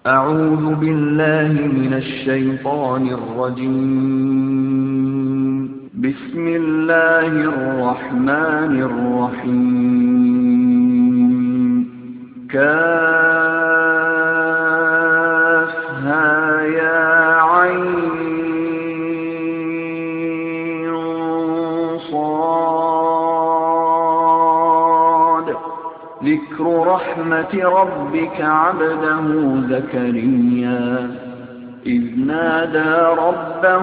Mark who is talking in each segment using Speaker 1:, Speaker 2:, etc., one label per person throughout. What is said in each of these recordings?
Speaker 1: أعوذ بالله من الشيطان الرجيم. بسم الله الرحمن الرحيم. كافها يا عين صاد. ذكر رحمة ربك عبده زكريا إذ نادى ربه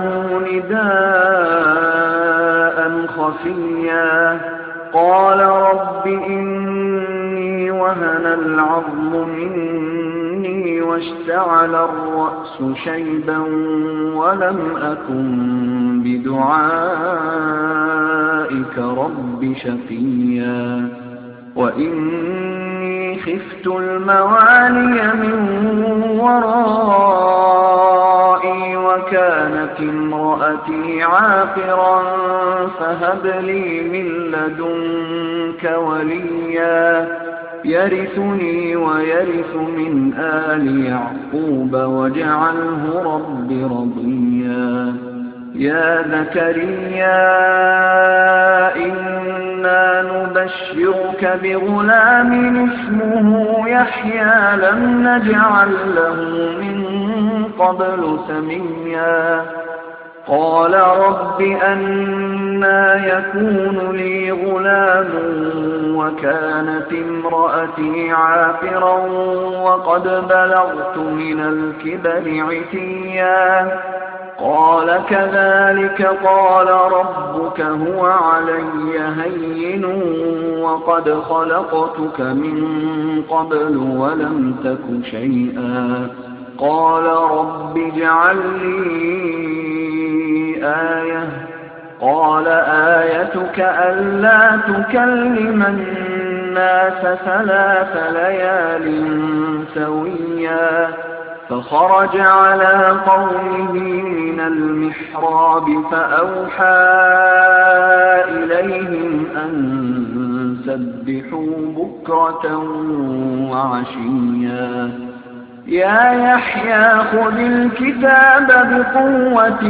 Speaker 1: نداء خفيا قال رب إني وهن العظم مني واشتعل الرأس شيبا ولم أكن بدعائك رب شقيا وإني خفت الموالي من ورائي وكانت امرأتي عاقرا فهب لي من لدنك وليا يرثني ويرث من آل يعقوب واجعله رب رضيا. يا زكريا إنا نبشرك بغلام اسمه يحيى لم نجعل له من قبل سميا. قال رب أنى يكون لي غلام وكانت امرأتي عاقرا وقد بلغت من الكبر عتيا. قال كذلك قال ربك هو علي هين وقد خلقتك من قبل ولم تك شيئا. قال رب اجعل لي آية. قال آيتك ألا تكلم الناس 3 ليال سويا. فخرج على قومه من المحراب فأوحى إليهم أن سبحوا بكرة وعشيا. يا يحيى خذ الكتاب بقوة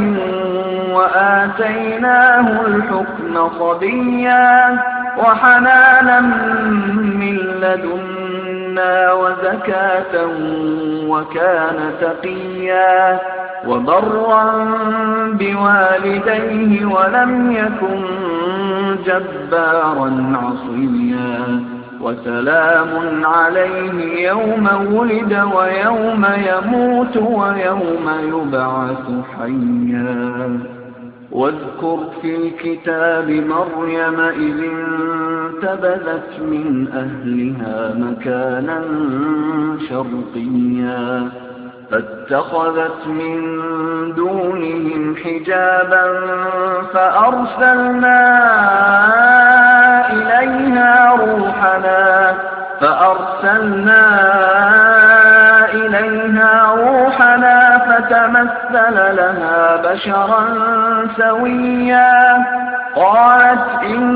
Speaker 1: وآتيناه الحكم صبيا وحنانا من لدنا وزكاة وكان تقيا وبرا بوالديه ولم يكن جبارا عصيا. وسلام عليه يوم ولد ويوم يموت ويوم يبعث حيا. واذكر في الكتاب مريم إذ انتبذت من أهلها مكانا شرقيا فاتخذت من دونهم حجابا فأرسلنا إليها روحنا فتمثل لها بشرا سويا. قالت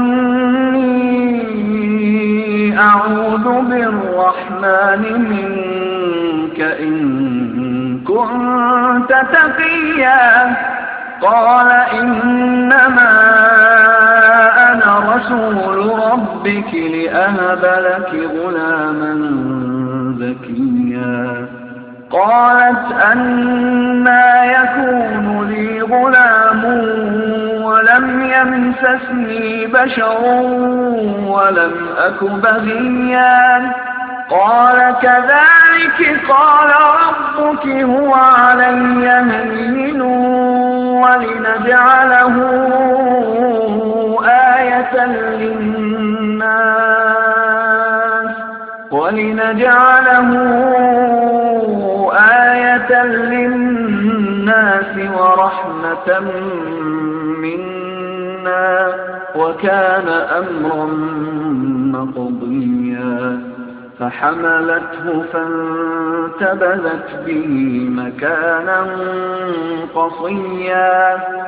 Speaker 1: إني أعوذ بالرحمن منك إن كنت تقيا. قال إنما أنا رسول ربك لأهب لك غلاما زكيا. قالت أنى يكون لي غلام ولم يمسسني بشر ولم أك بغيا. قال كذلك قال ربك هو علي هين ولنجعله آية للناس ورحمة منا وكان أمرا مقضيا. فحملته فانتبذت به مكانا قصيا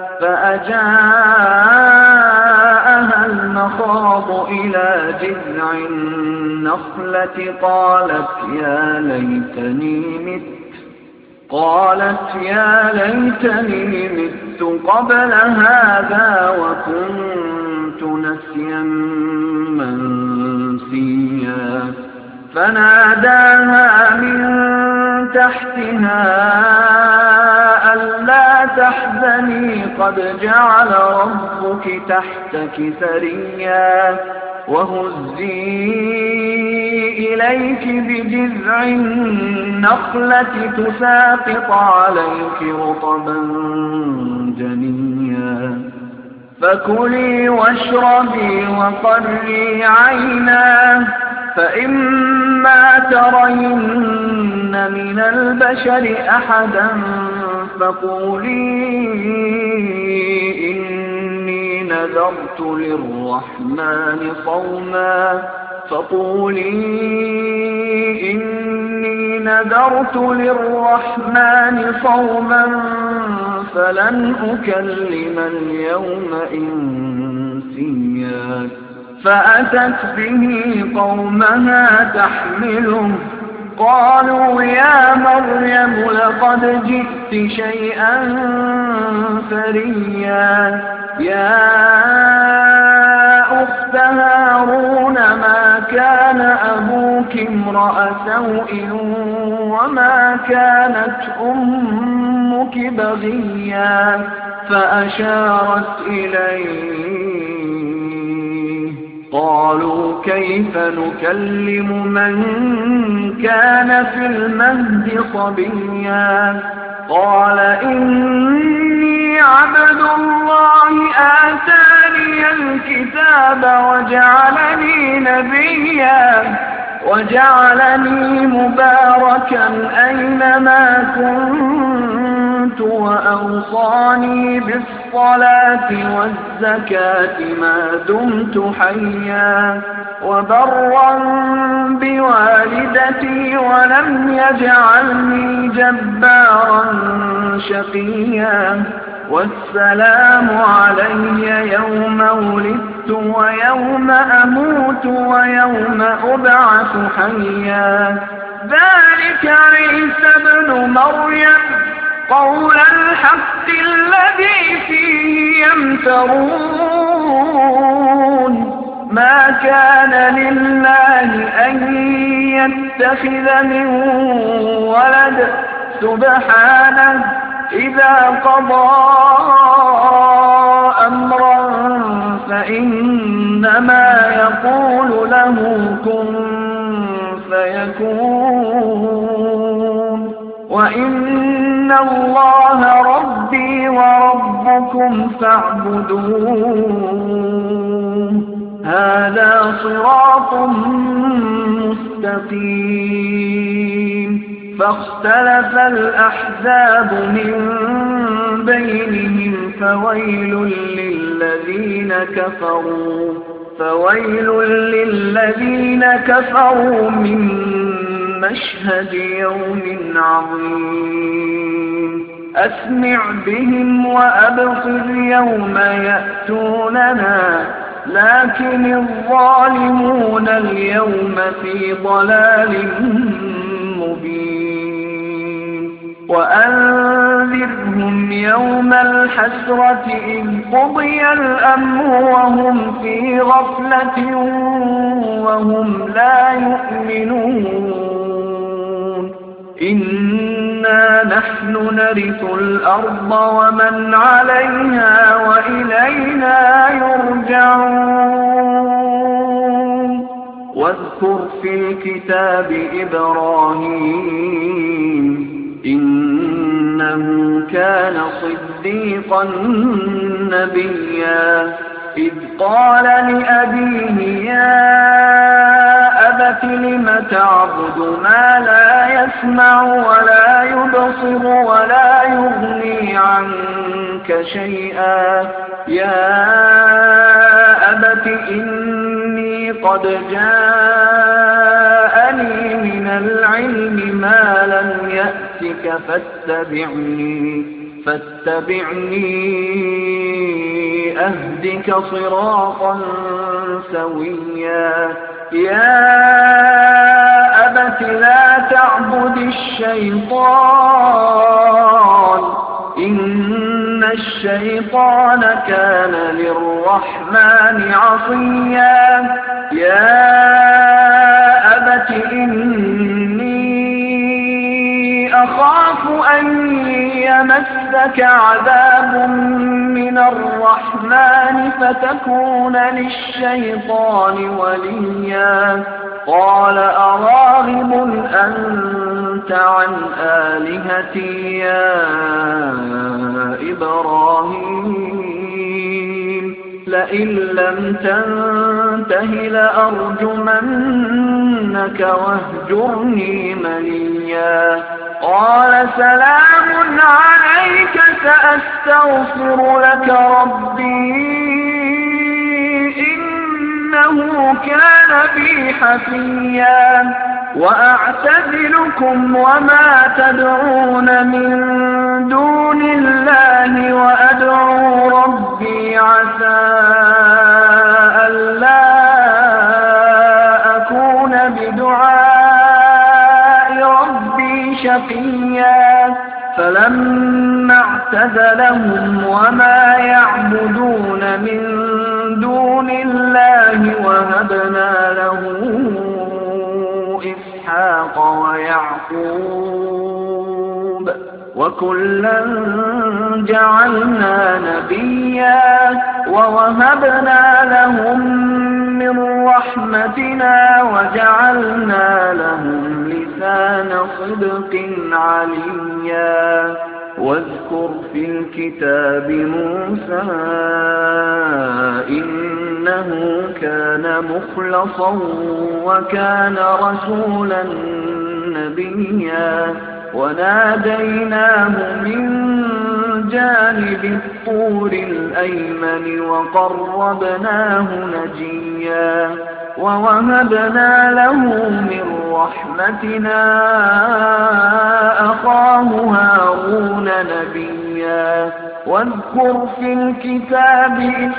Speaker 1: فأجاءها المخاض إلى جذع النخلة قالت يا ليتني مت قالت يا ليتني مت قبل هذا وكنت نسيا منسيا فناداها من تحتها ألا تحزني قد جعل ربك تحتك سريا وهزي إليك بجذع النخلة تساقط عليك رطبا جنيا فكلي واشربي وقري عينا فإما ترين من البشر أحدا فقولي إني نذرت للرحمن صوما فلن أكلم اليوم إنسيا فأتت به قومها تحمله قالوا يا مريم لقد جئت شيئا فريا يا أخت هارون ما كان أبوك امرأ سوء وما كانت أمك بغيا فأشارت إليه قالوا كيف نكلم من كان في المهد صبيا قال إني عبد الله آتاني الكتاب وجعلني نبيا وجعلني مباركا أينما كنت وأوصاني بالصلاة والزكاة ما دمت حيا وبرا بوالدتي ولم يجعلني جبارا شقيا والسلام علي يوم ولدت ويوم أموت ويوم أبعث حيا ذلك عيسى ابن مريم قول الحق الذي فيه يمترون ما كان لله أن يتخذ من ولد سبحانه إذا قضى أمرا فإنما يقول له كن فيكون وإن الله ربي وربكم فاعبدوه هذا صراط مستقيم فاختلف الأحزاب من بينهم فويل للذين كفروا من مشهد يوم عظيم أسمع بهم وأبصر يوم يأتوننا لكن الظالمون اليوم في ضلال مبين وأنذرهم يوم الحسرة إذ قضي الأمر وهم في غفلة وهم لا يؤمنون إنا نحن نرث الأرض ومن عليها وإلينا يرجعون واذكر في الكتاب إبراهيم إنه كان صديقا نبيا إذ قال لأبيه يا أبت لم تعبد ما لا يسمع ولا يبصر ولا يغني عنك شيئا يا أبت إني قد جاءني من العلم ما لم يأتك فاتبعني أهدك صراطا سويا يا أبت أبت لا تعبد الشيطان إن الشيطان كان للرحمن عصيا يا أبت إني أخاف أن يمسك عذاب من الرحمن فتكون للشيطان وليا قال أراغب أنت عن آلهتي يا إبراهيم لئن لم تنته لأرجمنك واهجرني مليا قال سلام عليك سأستغفر لك ربي إنه كان بي حفيا وأعتزلكم وما تدعون من دون الله وأدعو ربي عسى ألا أكون بدعاء ربي شقيا فلما اعتزلهم وما يعبدون من دون الله وهبنا له إسحاق ويعقوب وكلا جعلنا نبيا ووهبنا لهم من رحمتنا وجعلنا لهم لسان صدق عليا واذكر في الكتاب موسى إنه كان مخلصا وكان رسولا نبيا وناديناه من جانب الطور الأيمن وقربناه نجيا ووهبنا له من رحمتنا أخاه هارون نبيا واذكر في الكتاب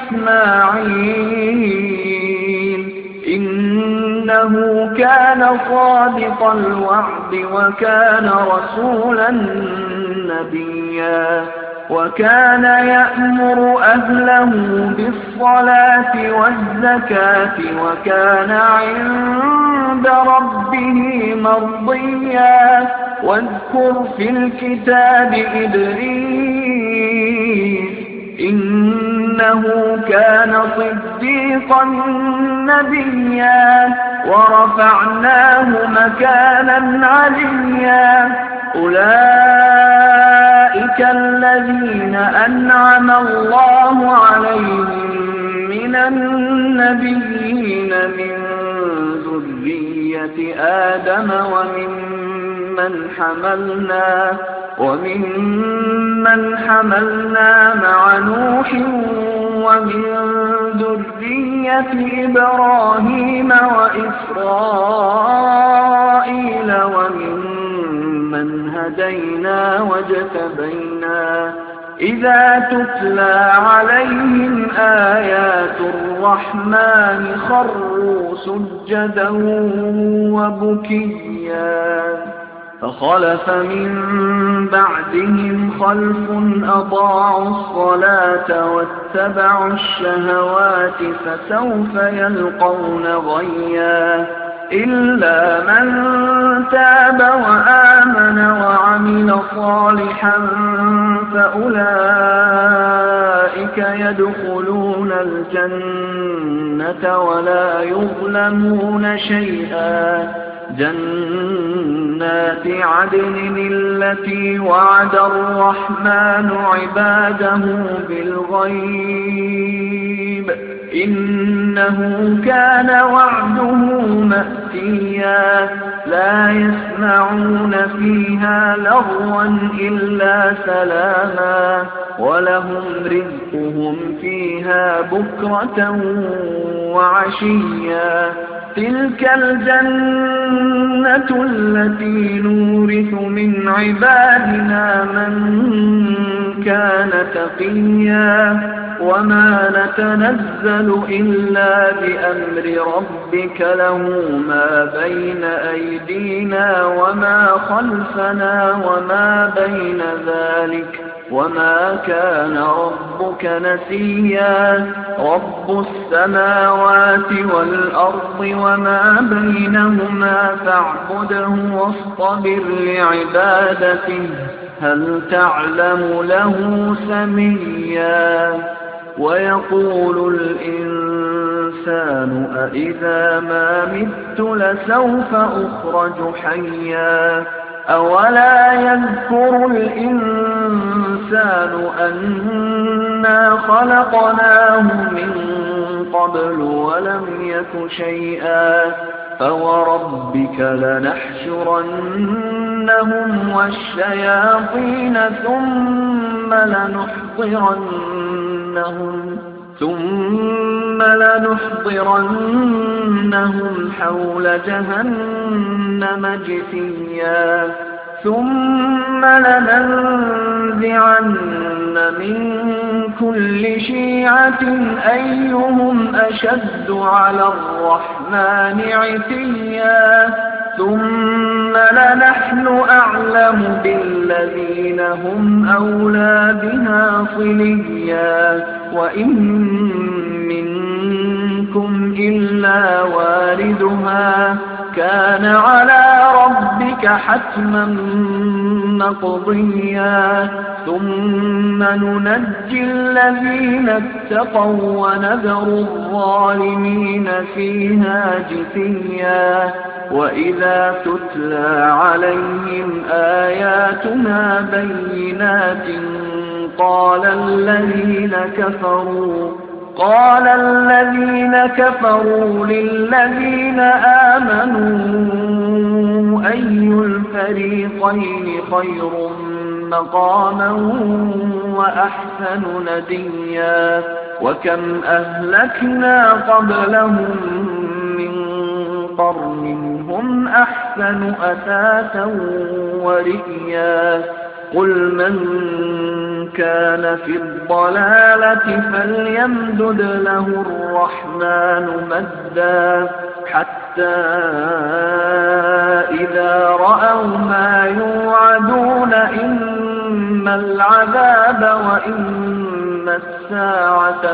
Speaker 1: إسماعيل إنه كان صادق الوعد وكان رسولا نبيا وكان يأمر أهله بالصلاة والزكاة وكان عند ربه مرضيا واذكر في الكتاب إدريس إنه كان صديقا نبيا ورفعناه مكانا عليا أولئك الذين أنعم الله عليهم من النبيين من ذرية آدم ومن حملنا مع نوح ومن ذرية إبراهيم وإسرائيل وممن هدينا واجتبينا إذا تتلى عليهم آيات الرحمن خروا سجدا وبكيا فخلف من بعدهم خلف أضاعوا الصلاة واتبعوا الشهوات فسوف يلقون غيا إلا من تاب وآمن وعمل صالحا فأولئك يدخلون الجنة ولا يظلمون شيئا جنات عدن التي وعد الرحمن عباده بالغيب إنه كان وعده مأتيا لا يسمعون فيها لغوا إلا سلاما ولهم رزقهم فيها بكرة وعشيا تلك الجنة التي نورث من عبادنا من كان تقيا وما نتنزل إلا بأمر ربك له ما بين أيدينا وما خلفنا وما بين ذلك وما كان ربك نسيا رب السماوات والأرض وما بينهما فاعبده واصطبر لعبادته هل تعلم له سميا ويقول الإنسان أإذا ما مت لسوف أخرج حيا أولا يذكر الإنسان أنا خلقناه من قبل ولم يك شيئا فوربك لنحشرنهم والشياطين ثم لنحضرنهم حول جهنم جثيا ثم لننزعن من كل شيعة أيهم أشد على الرحمن عتيا ثم لنحن أعلم بالذين هم أولى بها صليا وإن منكم إلا واردها كان على ربك حتما مقضيا ثم ننجي الذين اتقوا ونذر الظالمين فيها جثيا وإذا تتلى عليهم آياتنا بينات قال الذين كفروا للذين آمنوا أي الفريقين خير مقاما وأحسن نديا وكم أهلكنا قبلهم من قرن هم أحسن أثاثا ورئيا قل من كان في الضلالة فليمدد له الرحمن مدا حتى إذا رأوا ما يوعدون إما العذاب وإما الساعة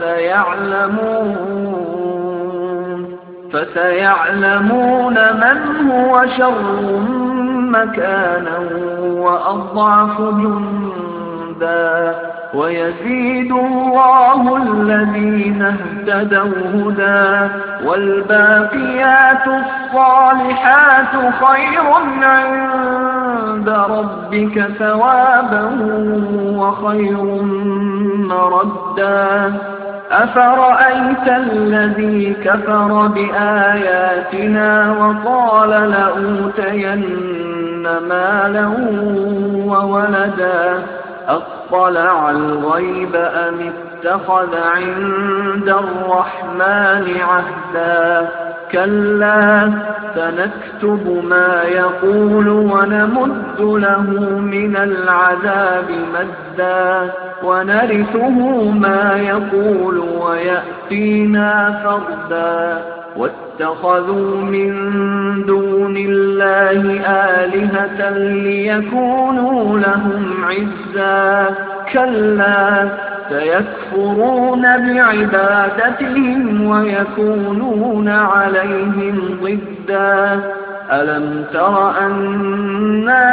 Speaker 1: فسيعلمون من هو شر مكانا وأضعف جندا ويزيد الله الذين اهتدوا هدى والباقيات الصالحات خير عند ربك ثوابا وخير مردا أفرأيت الذي كفر بآياتنا وقال لأوتين مالا وولدا أطلع الغيب أم اتخذ عند الرحمن عهدا كلا سنكتب ما يقول ونمد له من العذاب مدا ونرثه ما يقول ويأتينا فردا واتخذوا من دون الله آلهة ليكونوا لهم عزا كلا سيكفرون بعبادتهم ويكونون عليهم ضدا ألم تر أنا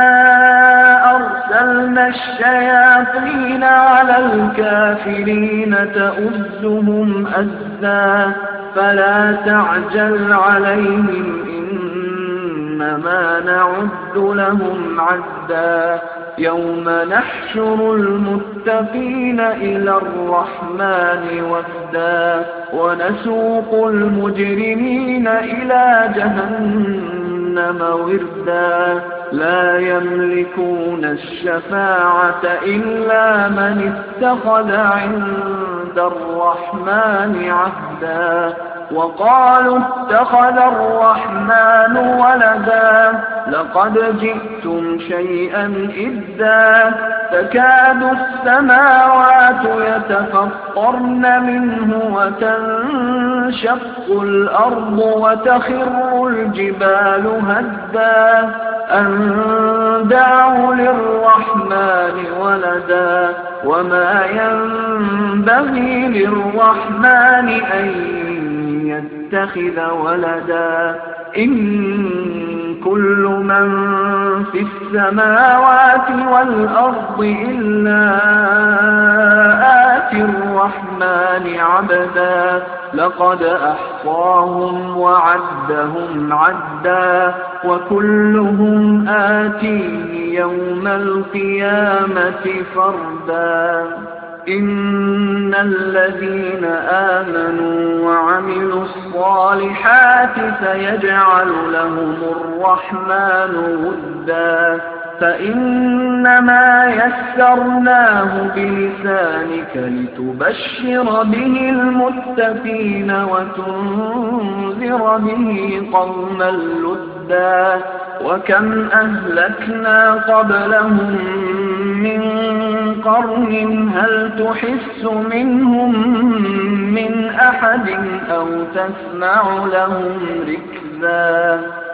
Speaker 1: أرسلنا الشياطين على الكافرين تؤزهم أزا فلا تعجل عليهم إنما نعد لهم عدا يوم نحشر المتقين إلى الرحمن وفدا ونسوق المجرمين إلى جهنم وردا لا يملكون الشفاعة إلا من اتخذ عند الرحمن عهدا وقالوا اتخذ الرحمن ولدا لقد جئتم شيئا إدا تكاد السماوات يتفطرن منه وتنشق الأرض وتخر الجبال هدا أن دعوا للرحمن ولدا وما ينبغي للرحمن أن يتخذ ولدا إن كل من في السماوات والأرض إلا آتي الرحمن عبدا لقد أحصاهم وعدهم عدا وكلهم آتيه يوم القيامة فردا إن الذين آمنوا وعملوا الصالحات سيجعل لهم الرحمن ودا فإنما يسرناه بلسانك لتبشر به المتقين وتنذر به قوما لدا وكم أهلكنا قبلهم من قرن هل تحس منهم من أحد أو تسمع لهم ركزا